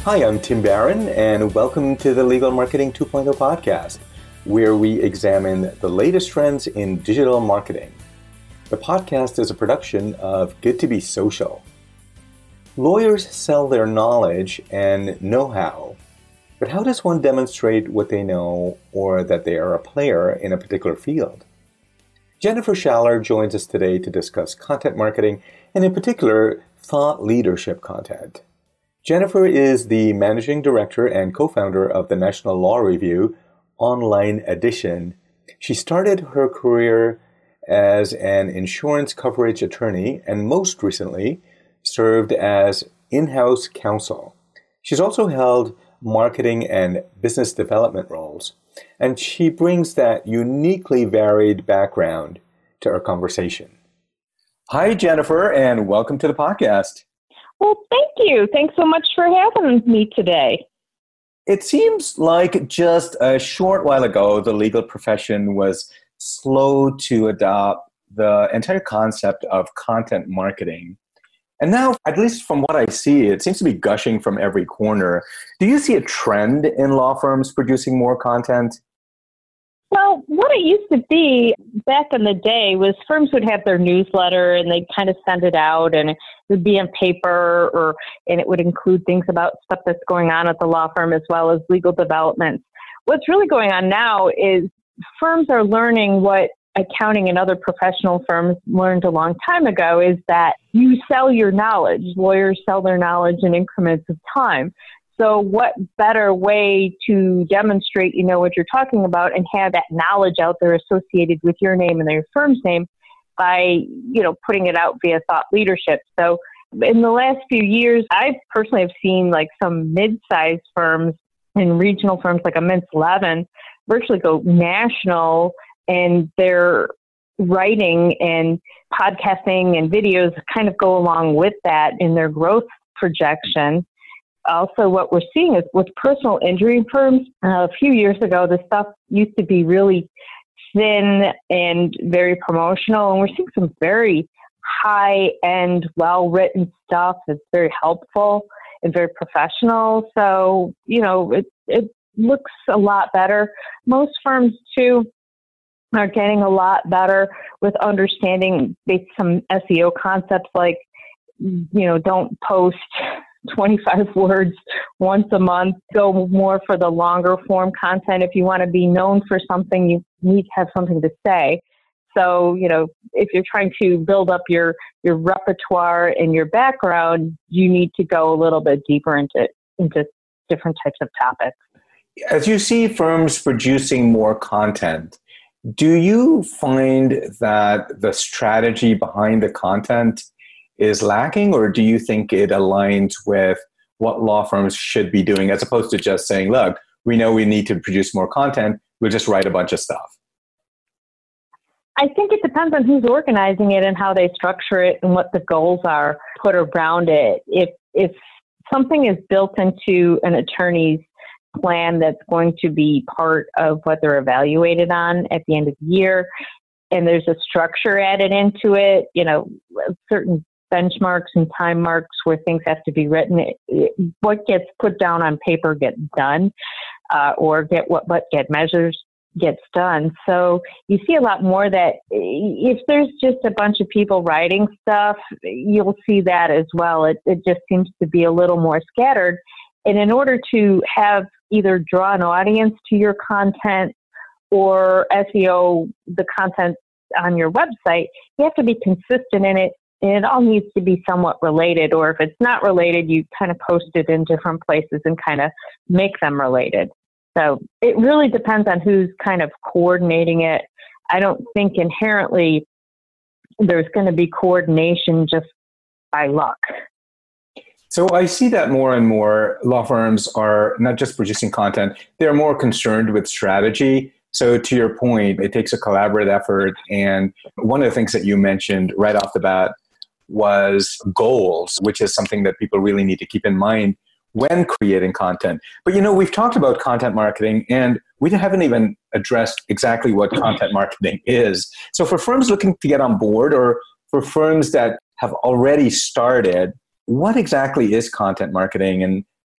Hi, I'm Tim Barron, and welcome to the Legal Marketing 2.0 podcast, where we examine the latest trends in digital marketing. The podcast is a production of Good to Be Social. Lawyers sell their knowledge and know-how, but how does one demonstrate what they know or that they are a player in a particular field? Jennifer Schaller joins us today to discuss content marketing and, in particular, thought leadership content. Jennifer is the managing director and co-founder of the National Law Review online edition. She started her career as an insurance coverage attorney and most recently served as in-house counsel. She's also held marketing and business development roles, and she brings that uniquely varied background to our conversation. Hi, Jennifer, and welcome to the podcast. Well, thank you. Thanks so much for having me today. It seems like just a short while ago, the legal profession was slow to adopt the entire concept of content marketing. And now, at least from what I see, it seems to be gushing from every corner. Do you see a trend in law firms producing more content? Well, what it used to be back in the day was firms would have their newsletter and they'd kind of send it out and it would be on paper and it would include things about stuff that's going on at the law firm as well as legal developments. What's really going on now is firms are learning what accounting and other professional firms learned a long time ago is that you sell your knowledge. Lawyers sell their knowledge in increments of time. So what better way to demonstrate you know what you're talking about and have that knowledge out there associated with your name and your firm's name by, putting it out via thought leadership. So in the last few years, I personally have seen like some mid-sized firms and regional firms like a Mintz 11 virtually go national, and their writing and podcasting and videos kind of go along with that in their growth projection. Also, what we're seeing is with personal injury firms, a few years ago, the stuff used to be really thin and very promotional, and we're seeing some very high-end, well-written stuff that's very helpful and very professional. So, it looks a lot better. Most firms, too, are getting a lot better with understanding some SEO concepts like, don't post 25 words once a month. Go more for the longer form content. If you want to be known for something, you need to have something to say. So, if you're trying to build up your repertoire and your background, you need to go a little bit deeper into different types of topics. As you see firms producing more content, do you find that the strategy behind the content is lacking, or do you think it aligns with what law firms should be doing as opposed to just saying, look, we know we need to produce more content, we'll just write a bunch of stuff? I think it depends on who's organizing it and how they structure it and what the goals are put around it. If something is built into an attorney's plan that's going to be part of what they're evaluated on at the end of the year, and there's a structure added into it, certain benchmarks and time marks where things have to be written, what gets put down on paper gets done, or what get measured gets done. So you see a lot more that if there's just a bunch of people writing stuff, you'll see that as well. It just seems to be a little more scattered. And in order to have either draw an audience to your content or SEO the content on your website, you have to be consistent in it. And it all needs to be somewhat related, or if it's not related, you kind of post it in different places and kind of make them related. So it really depends on who's kind of coordinating it. I don't think inherently there's going to be coordination just by luck. So I see that more and more law firms are not just producing content, they're more concerned with strategy. So to your point, it takes a collaborative effort. And one of the things that you mentioned right off the bat was goals, which is something that people really need to keep in mind when creating content. But we've talked about content marketing and we haven't even addressed exactly what content marketing is. So for firms looking to get on board, or for firms that have already started, what exactly is content marketing, and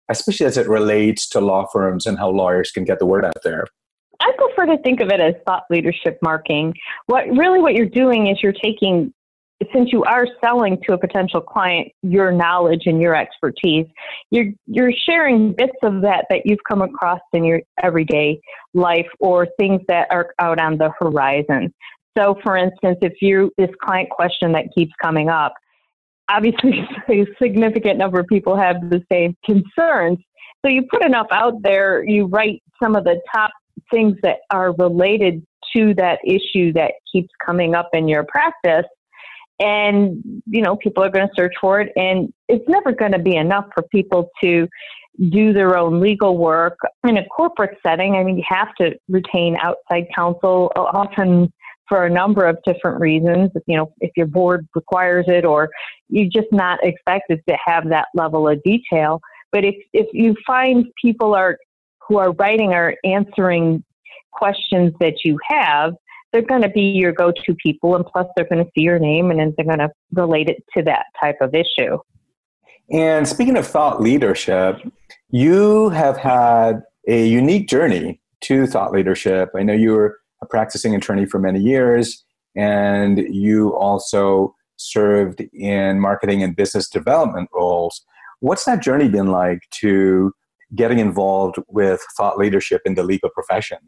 especially as it relates to law firms and how lawyers can get the word out there? I prefer to think of it as thought leadership marketing. What you're doing is you're taking, since you are selling to a potential client, your knowledge and your expertise, you're sharing bits of that you've come across in your everyday life or things that are out on the horizon. So for instance, if this client question that keeps coming up, obviously a significant number of people have the same concerns. So you put enough out there, you write some of the top things that are related to that issue that keeps coming up in your practice. And, people are going to search for it. And it's never going to be enough for people to do their own legal work. In a corporate setting, you have to retain outside counsel, often for a number of different reasons. If your board requires it or you're just not expected to have that level of detail. But if you find people who are writing or answering questions that you have, they're going to be your go-to people, and plus they're going to see your name and then they're going to relate it to that type of issue. And speaking of thought leadership, you have had a unique journey to thought leadership. I know you were a practicing attorney for many years, and you also served in marketing and business development roles. What's that journey been like to getting involved with thought leadership in the legal profession?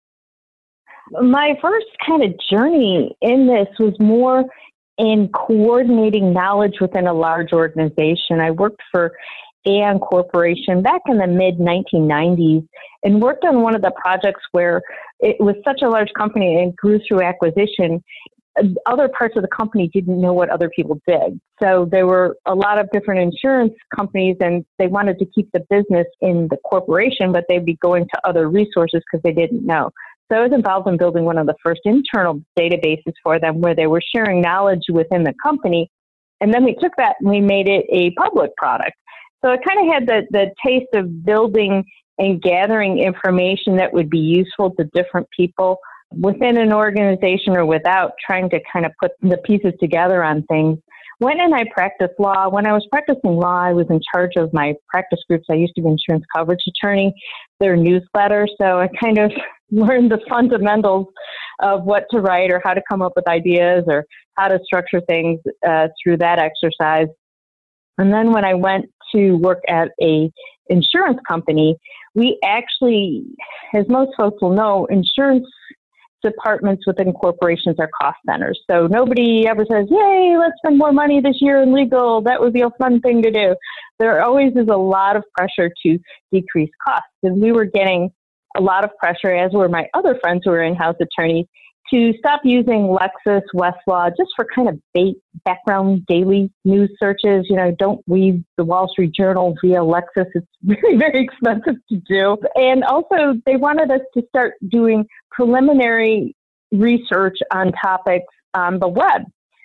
My first kind of journey in this was more in coordinating knowledge within a large organization. I worked for Aon Corporation back in the mid-1990s and worked on one of the projects where it was such a large company and grew through acquisition. Other parts of the company didn't know what other people did. So there were a lot of different insurance companies and they wanted to keep the business in the corporation, but they'd be going to other resources because they didn't know. So I was involved in building one of the first internal databases for them where they were sharing knowledge within the company. And then we took that and we made it a public product. So it kind of had the taste of building and gathering information that would be useful to different people within an organization or without, trying to kind of put the pieces together on things. When I practiced law, when I was practicing law, I was in charge of my practice groups. I used to be an insurance coverage attorney, their newsletter. So I kind of learned the fundamentals of what to write or how to come up with ideas or how to structure things through that exercise. And then when I went to work at a insurance company, we actually, as most folks will know, insurance departments within corporations are cost centers. So nobody ever says, yay, let's spend more money this year in legal. That would be a fun thing to do. There always is a lot of pressure to decrease costs. And we were getting a lot of pressure, as were my other friends who were in-house attorneys, to stop using Lexis, Westlaw, just for kind of background daily news searches. Don't read the Wall Street Journal via Lexis. It's very, very expensive to do. And also, they wanted us to start doing preliminary research on topics on the web.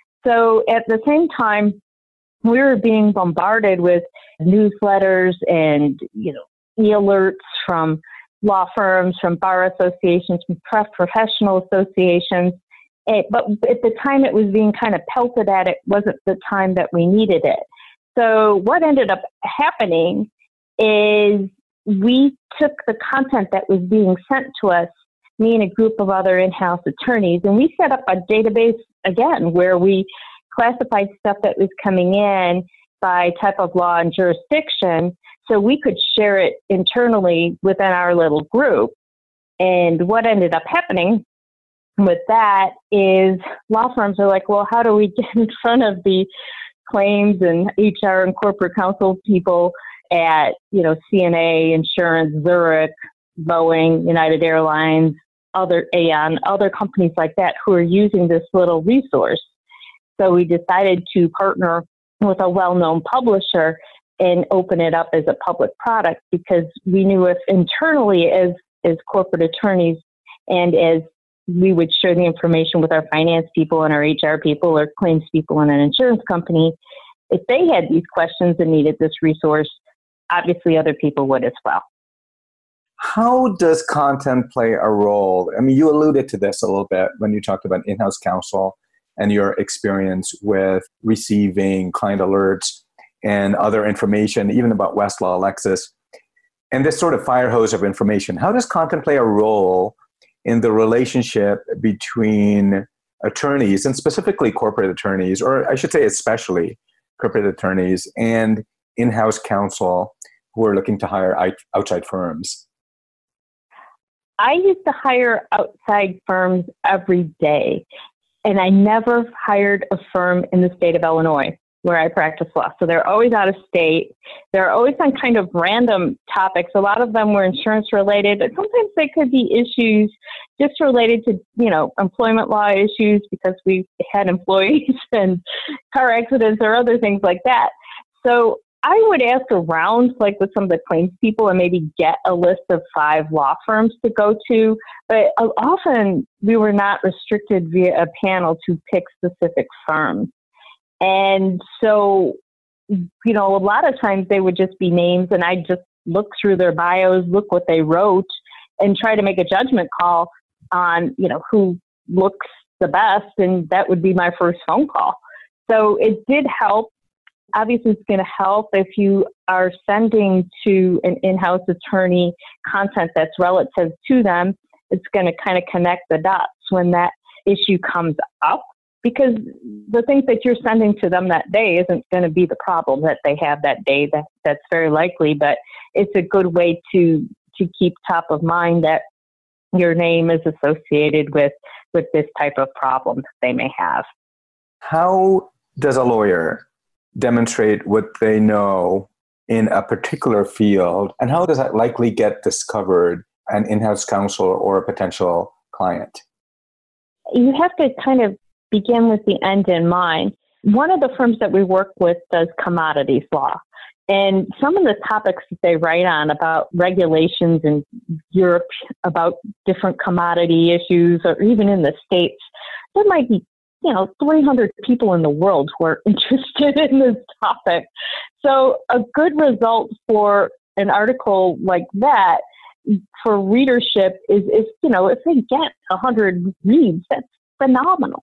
So at the same time, we were being bombarded with newsletters and, e-alerts from law firms, from bar associations, from professional associations. But at the time it was being kind of pelted at, it wasn't the time that we needed it. So what ended up happening is we took the content that was being sent to us, me and a group of other in-house attorneys, and we set up a database again where we classified stuff that was coming in by type of law and jurisdiction, so we could share it internally within our little group. And what ended up happening with that is law firms are like, well, how do we get in front of the claims and HR and corporate counsel people at, CNA, Insurance, Zurich, Boeing, United Airlines, other Aon, other companies like that who are using this little resource. So we decided to partner with a well-known publisher and open it up as a public product, because we knew if internally as corporate attorneys and as we would share the information with our finance people and our HR people or claims people in an insurance company, if they had these questions and needed this resource, obviously other people would as well. How does content play a role? You alluded to this a little bit when you talked about in-house counsel and your experience with receiving client alerts and other information, even about Westlaw, Lexis. and this sort of fire hose of information, how does Content play a role in the relationship between attorneys, and specifically corporate attorneys, or I should say especially corporate attorneys, and in-house counsel who are looking to hire outside firms? I used to hire outside firms every day, and I never hired a firm in the state of Illinois where I practice law. So they're always out of state. They're always on kind of random topics. A lot of them were insurance related, but sometimes they could be issues just related to, employment law issues because we had employees and car accidents or other things like that. So I would ask around, like with some of the claims people, and maybe get a list of 5 law firms to go to. But often we were not restricted via a panel to pick specific firms. And so, a lot of times they would just be names, and I'd just look through their bios, look what they wrote, and try to make a judgment call on, who looks the best. And that would be my first phone call. So it did help. Obviously, it's going to help if you are sending to an in-house attorney content that's relative to them. It's going to kind of connect the dots when that issue comes up, because the things that you're sending to them that day isn't going to be the problem that they have that day. That's very likely, but it's a good way to keep top of mind that your name is associated with this type of problem that they may have. How does a lawyer demonstrate what they know in a particular field, and how does that likely get discovered an in-house counsel or a potential client? You have to kind of begin with the end in mind. One of the firms that we work with does commodities law. And some of the topics that they write on about regulations in Europe, about different commodity issues, or even in the States, there might be 300 people in the world who are interested in this topic. So a good result for an article like that for readership is if they get 100 reads, that's phenomenal.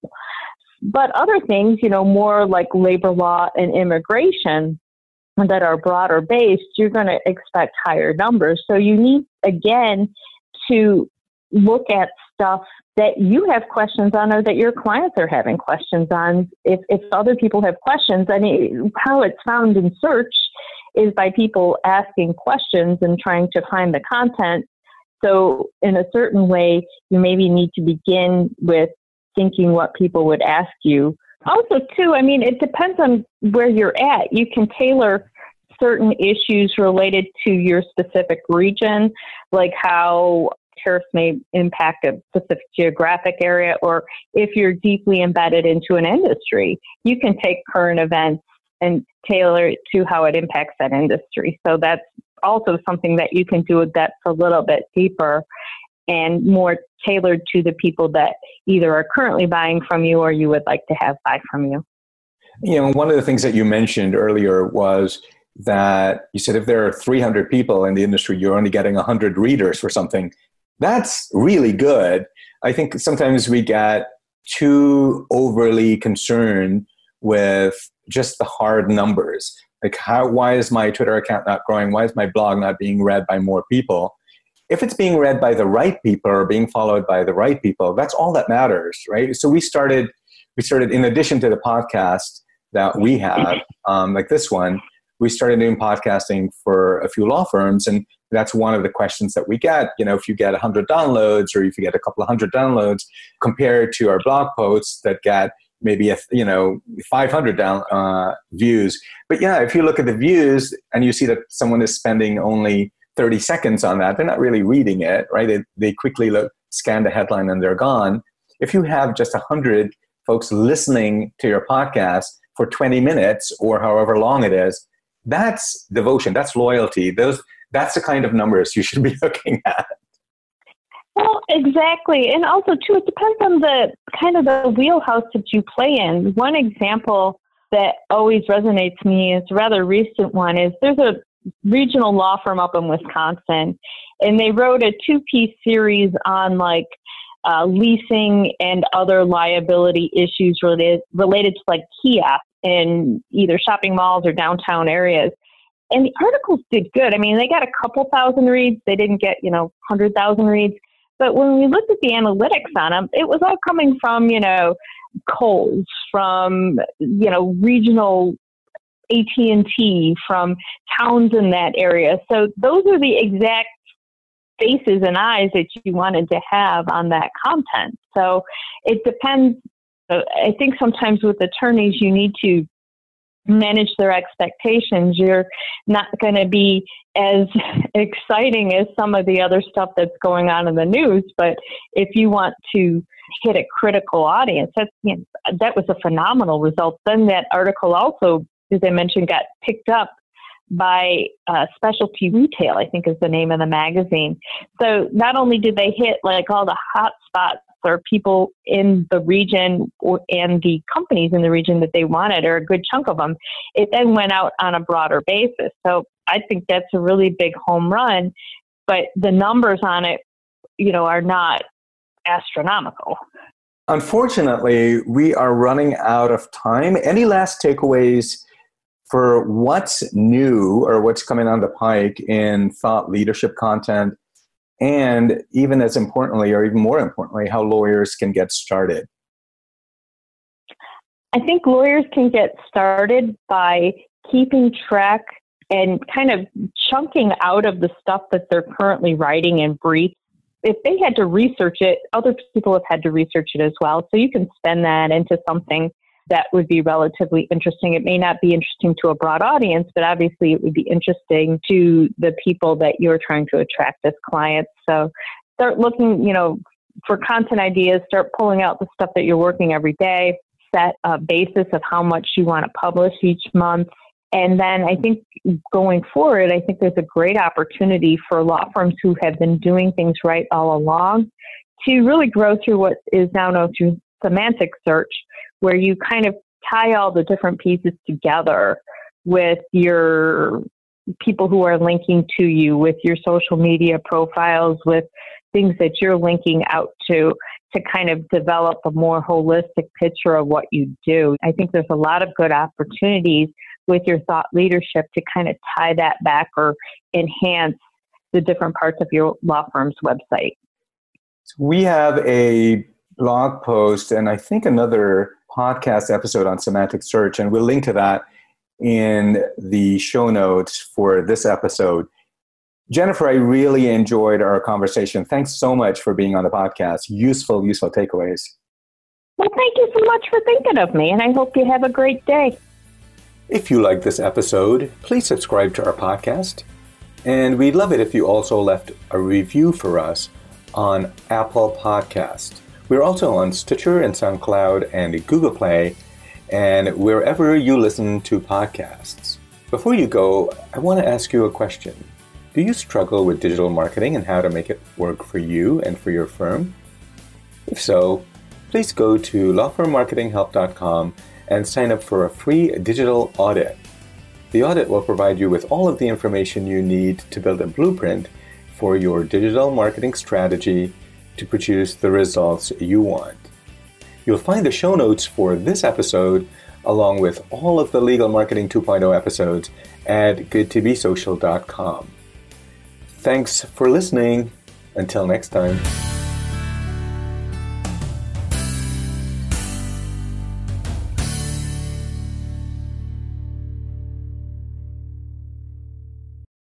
But other things, more like labor law and immigration that are broader based, you're going to expect higher numbers. So you need, again, to look at stuff that you have questions on or that your clients are having questions on. If other people have questions, how it's found in search is by people asking questions and trying to find the content. So in a certain way, you maybe need to begin with thinking what people would ask you. Also, too, it depends on where you're at. You can tailor certain issues related to your specific region, like how tariffs may impact a specific geographic area, or if you're deeply embedded into an industry, you can take current events and tailor it to how it impacts that industry. So that's also something that you can do that's a little bit deeper and more tailored to the people that either are currently buying from you or you would like to have buy from you. One of the things that you mentioned earlier was that you said if there are 300 people in the industry, you're only getting 100 readers for something. That's really good. I think sometimes we get too overly concerned with just the hard numbers. Like why is my Twitter account not growing? Why is my blog not being read by more people? If it's being read by the right people or being followed by the right people, that's all that matters, right? So we started in addition to the podcast that we have, like this one, we started doing podcasting for a few law firms, and that's one of the questions that we get. If you get 100 downloads or if you get a couple of 100 downloads compared to our blog posts that get maybe 500 views. But yeah, if you look at the views and you see that someone is spending only 30 seconds on that, they're not really reading it, right? They quickly scan the headline and they're gone. If you have just 100 folks listening to your podcast for 20 minutes or however long it is, that's devotion, that's loyalty. That's the kind of numbers you should be looking at. Well, exactly. And also, too, it depends on the kind of the wheelhouse that you play in. One example that always resonates with me is a rather recent one is there's a regional law firm up in Wisconsin, and they wrote a 2-piece series on leasing and other liability issues related to Kia in either shopping malls or downtown areas. And the articles did good. I mean, they got a couple thousand reads. They didn't get, 100,000 reads. But when we looked at the analytics on them, it was all coming from, Kohl's, from, regional AT&T, from towns in that area. So those are the exact faces and eyes that you wanted to have on that content. So it depends. I think sometimes with attorneys, you need to manage their expectations. You're not going to be as exciting as some of the other stuff that's going on in the news. But if you want to hit a critical audience, that was a phenomenal result. Then that article also, as I mentioned, got picked up by Specialty Retail, I think is the name of the magazine. So not only did they hit like all the hot spots or people in the region and the companies in the region that they wanted, or a good chunk of them, it then went out on a broader basis. So I think that's a really big home run, but the numbers on it, are not astronomical. Unfortunately, we are running out of time. Any last takeaways for what's new or what's coming on the pike in thought leadership content, and even as importantly, or even more importantly, how lawyers can get started? I think lawyers can get started by keeping track and kind of chunking out of the stuff that they're currently writing in briefs. If they had to research it, other people have had to research it as well. So you can spend that into something that would be relatively interesting. It may not be interesting to a broad audience, but obviously it would be interesting to the people that you're trying to attract as clients. So start looking, for content ideas, start pulling out the stuff that you're working every day, set a basis of how much you want to publish each month. And then I think going forward, I think there's a great opportunity for law firms who have been doing things right all along to really grow through what is now known as semantic search, where you kind of tie all the different pieces together with your people who are linking to you, with your social media profiles, with things that you're linking out to kind of develop a more holistic picture of what you do. I think there's a lot of good opportunities with your thought leadership to kind of tie that back or enhance the different parts of your law firm's website. We have a blog post and I think another podcast episode on semantic search, and we'll link to that in the show notes for this episode. Jennifer, I really enjoyed our conversation. Thanks so much for being on the podcast. Useful takeaways. Well, thank you so much for thinking of me, and I hope you have a great day. If you liked this episode, please subscribe to our podcast. And we'd love it if you also left a review for us on Apple Podcast. We're also on Stitcher and SoundCloud and Google Play and wherever you listen to podcasts. Before you go, I want to ask you a question. Do you struggle with digital marketing and how to make it work for you and for your firm? If so, please go to lawfirmmarketinghelp.com and sign up for a free digital audit. The audit will provide you with all of the information you need to build a blueprint for your digital marketing strategy to produce the results you want. You'll find the show notes for this episode along with all of the Legal Marketing 2.0 episodes at goodtobesocial.com. Thanks for listening. Until next time.